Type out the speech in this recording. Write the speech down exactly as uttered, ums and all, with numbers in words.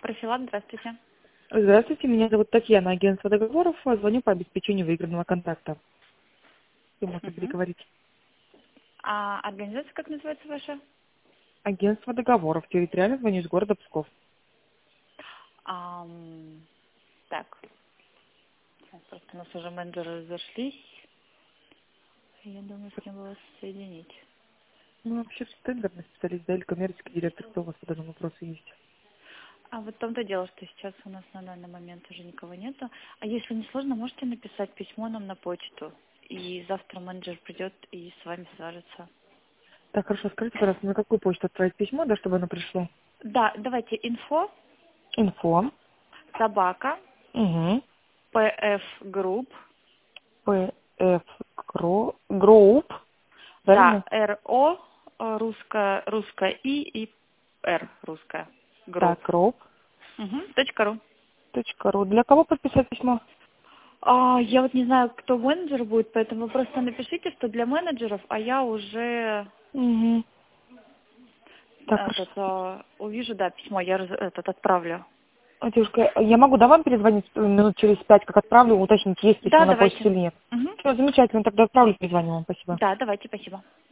Профилак, здравствуйте. Здравствуйте, меня зовут Татьяна, агентство договоров. Звоню по обеспечению выигранного контакта. Вы можете Мгм. переговорить. А организация как называется ваша? Агентство договоров. Территориально звоню из города Псков. Ам, так, сейчас просто у нас уже менеджеры разошлись. Я думаю, с кем бы вас соединить. Ну, вообще, тендерный специалист, да, или коммерческий директор, кто у вас по данному вопросу есть? А вот в том-то дело, что сейчас у нас на данный момент уже никого нету. А если не сложно, можете написать письмо нам на почту. И завтра менеджер придет и с вами свяжется. Так, хорошо, скажите, пожалуйста, на какую почту отправить письмо, да, чтобы оно пришло? Да, давайте инфо, Инфо. собака, Угу. pfgroup, ПФ Групп. да, Правильно? ро, э, русская, русская и и р, русская, Так, групп. Групп. Угу, точка ру. Точка ру. Для кого подписать письмо? А, я вот не знаю, кто менеджер будет, поэтому вы просто напишите, что для менеджеров, а я уже Угу. Так, этот, хорошо. а, увижу, да, письмо, я раз- этот отправлю. А, девушка, я могу, да, вам перезвонить э, минут через пять, как отправлю, уточнить, есть письмо Да, на почте давайте. или нет? Угу. Все, замечательно, тогда отправлю, перезвоню вам, спасибо. Да, давайте, спасибо.